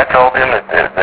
told them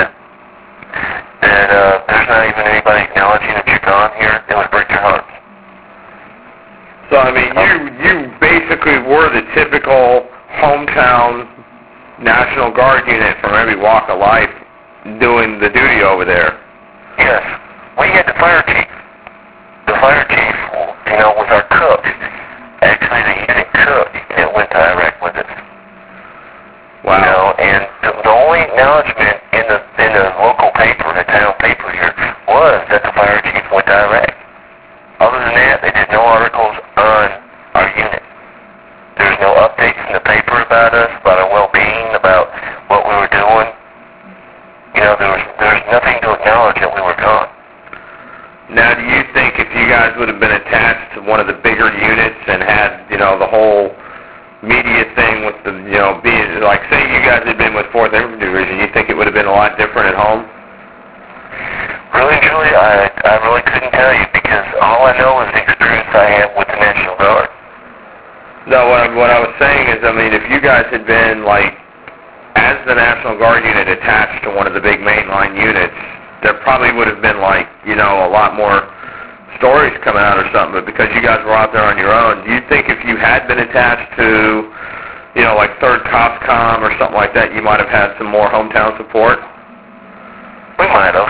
that there's not even anybody acknowledging that you're gone here, it would break their hearts. So, I mean, you basically were the typical hometown National Guard unit from every walk of life doing the duty over there. Yes. We had the fire chief. The fire chief, was our cook. Actually, the unit cook that went to Iraq with us. Wow. And the only acknowledgement in the local paper, the town paper here, was that the fire chief went to Iraq. Other than that, they did no articles on our unit. There's no updates in the paper about us, about our well-being, about what we were doing. There's nothing to acknowledge that we were gone. Now, do you think if you guys would have been attached to one of the bigger units and had, the whole media thing with the, being, like, say you guys had been with 4th Infantry Division, you think it would have been a lot different at home? Really, Julie, I really couldn't tell you because all I know is the experience I had with the National Guard. No, what I was saying is, I mean, if you guys had been, like, as the National Guard unit attached to one of the big mainline units, there probably would have been, like, a lot more stories coming out or something, but because you guys were out there on your own, do you think if you had been attached to, like 3rd COSCOM or something like that, you might have had some more hometown support? We might have.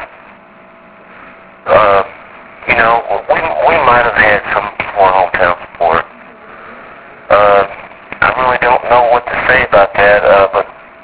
We might have had some more hometown support. I really don't know what to say about that, but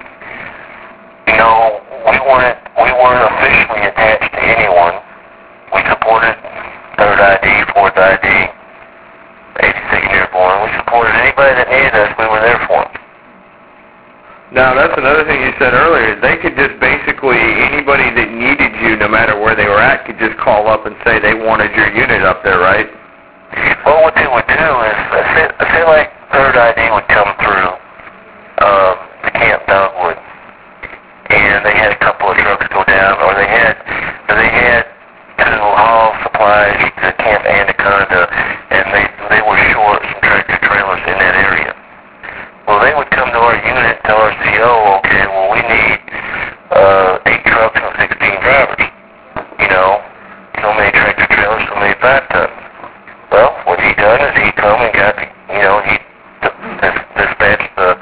we weren't officially attached to anyone. We supported 3rd ID, 4th ID, 82nd Airborne. We supported anybody that needed us. We were there for them. Now, that's another thing you said earlier. They could just basically, anybody that needed you, no matter where they were at, could just call up and say they wanted your unit up there, right? Well, what they would do is, I feel like 3rd ID would come through the Camp Dogwood, and they had a couple of trucks go down, or they had to haul supplies to Camp Anaconda, and they were short some tractor trailers in that area. Well, they would come to our unit, tell our CO, okay, well, we need 8 trucks and 16 drivers. So many tractor trailers, so many 5 tons. Well, what he done is he come and got, he dispatched the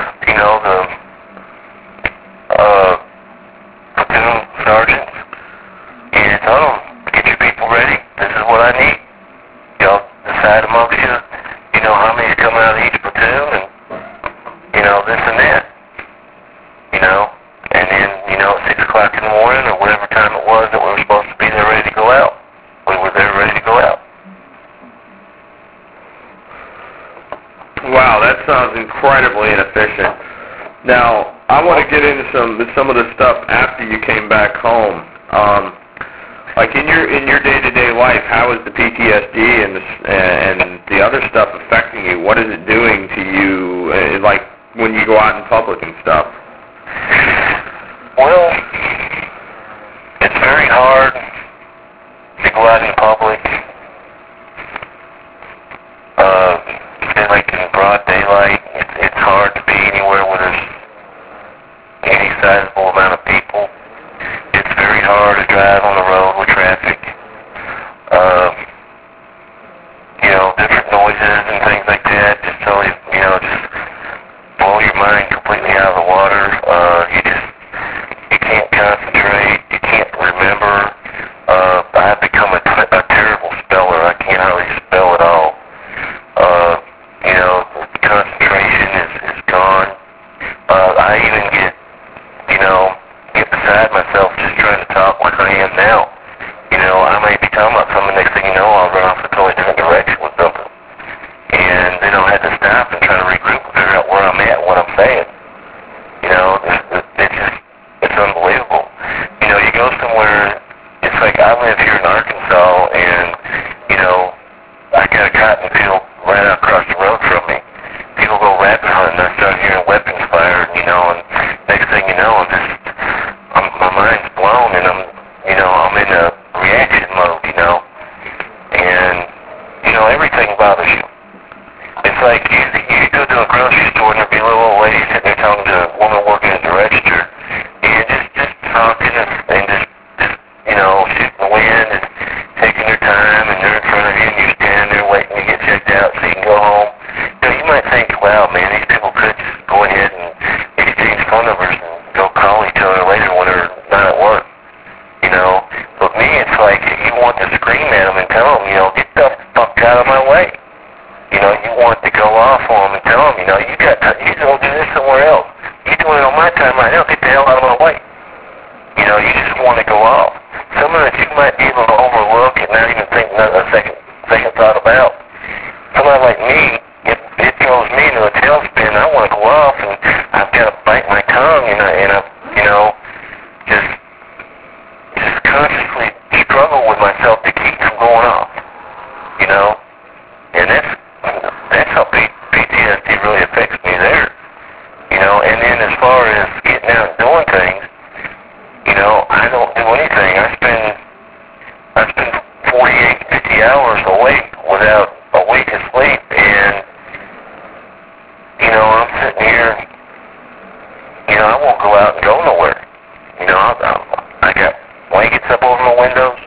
platoon sergeants and told them, get your people ready. This is what I need. Y'all decide amongst you, how many's coming out of each platoon and, this and that. And then, at 6 o'clock in the morning or whatever time it was that we were supposed to be there ready to go out, we were there ready to go out. Wow, that sounds incredibly inefficient. Now, I want to get into some of the stuff after you came back home. Like in your day-to-day life, how is the PTSD and the other stuff affecting you? What is it doing to you, like when you go out in public and stuff? Well, it's very hard to go out in public. Like in broad daylight, it's hard to be anywhere where there's any sizable amount of people. It's very hard to drive on the road with traffic. Different noises and things like that just totally, just blow your mind completely out of the water. You can't concentrate. You can't remember. I've become a terrible speller. I can't hardly spell at all. Concentration is gone. I even get beside myself just trying to talk like I am now. I may be talking about something, next thing you know, I'll run off a totally different direction with something. And then I'll have to stop and try to regroup and figure out where I'm at and what I'm saying. It's unbelievable. You go somewhere, it's like I live here in Arkansas, and, I got a cotton field right across the road from me. People go rabbit hunting, I start hearing weapons fired, and next thing you know, my mind's blown, and I'm in a reaction mode, and I got blankets up over my windows.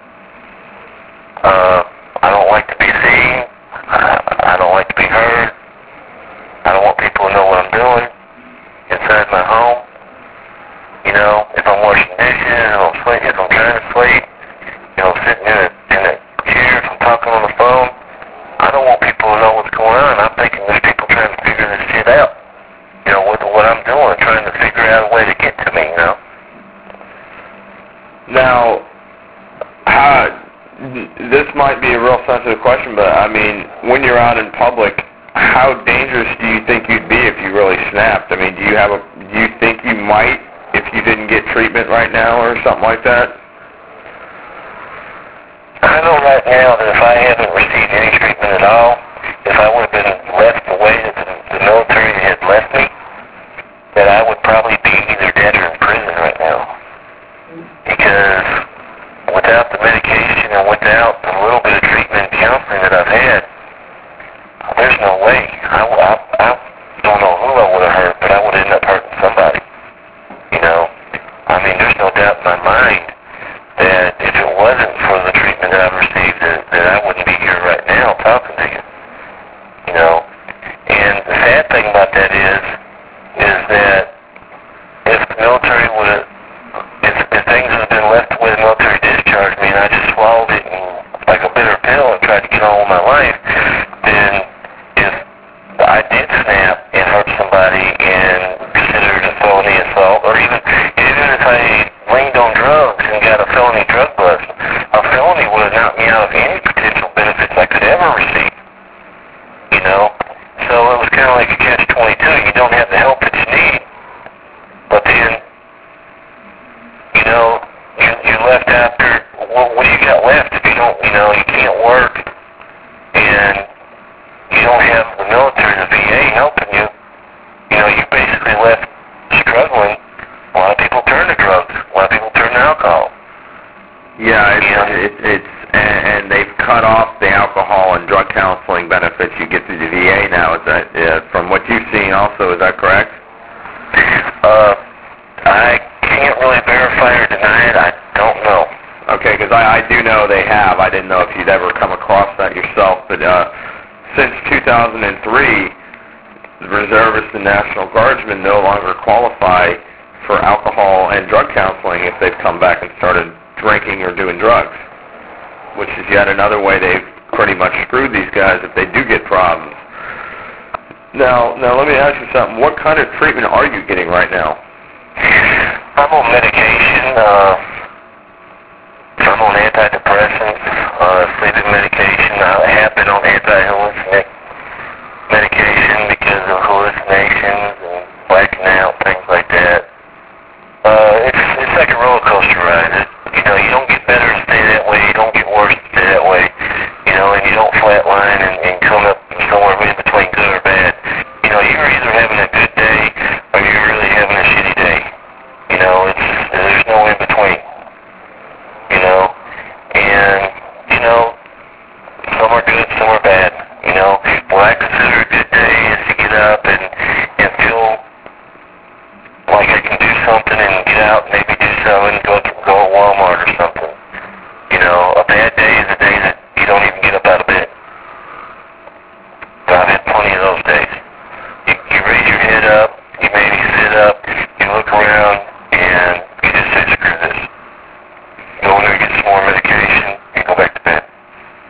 I don't like to be seen. I don't like to be heard. I don't want people to know what I'm doing inside my home. You know, if I'm washing dishes, if I'm trying to sleep, you know, sitting in a chair, if I'm talking on the phone, I don't want people to know what's going on. I'm thinking there's people trying to figure this shit out. You know, with what I'm doing, trying to figure out a way to get to me, you know. Now, this might be a real sensitive question, but I mean, when you're out in public, how dangerous do you think you'd be if you really snapped? I mean, do you think you might if you didn't get treatment right now or something like that? I know right now that if I haven't received any treatment at all, if I would have been left the way that the military had left me, that I would probably be either dead or in prison right now. Because without the medication and without the little bit of treatment and counseling that I've had, there's no way. I don't know who I would have hurt, but I would end up hurting somebody. You know? I mean, there's no doubt in my mind that if it wasn't for the treatment that I've received, that I wouldn't be here right now talking to you. You know? And the sad thing about that is that if the military would have, if things would have been left the way the military discharged me and I just swallowed it like a bitter pill and tried to get on with my life, then if I did snap and hurt somebody and considered a felony assault, or even if I leaned on drugs and got a felony drug bust, a felony would have knocked me out of any potential benefits I could ever receive. You know? So it was kind of like a catch-22. You don't have the help that you need, but then, you know, you're left after, what do you got left if you don't, you know, you can't work, and you don't have the military, the VA helping you, you know, you're basically left struggling. A lot of people turn to drugs. A lot of people turn to alcohol. Yeah, and they've cut off the alcohol and drug counseling benefits you get through the VA now. Is that, from what you've seen also, is that correct? I can't really verify or deny it. I don't know. Okay, because I do know they have. I didn't know if you'd ever come across that yourself, but since 2003, the reservists and National Guardsmen no longer qualify for alcohol and drug counseling if they've come back and started drinking or doing drugs, which is yet another way they've pretty much screwed these guys if they do get problems. Now let me ask you something. What kind of treatment are you getting right now? I'm on medication. I'm on antidepressants, sleeping medication. I have been on anti-hallucinant medication because of hallucinations and blacking out, things like that. It's like a roller coaster ride. You know, you don't get better to stay that way. You don't get worse to stay that way. You know, and you don't flatline and come up somewhere in between good or bad. You know, you're either having a good day or you're really having a shitty day. You know, there's no in between. You know, and you know, some are good, some are bad. You know, what I consider a good day is to get up and feel like I can do something and get out and maybe do something, go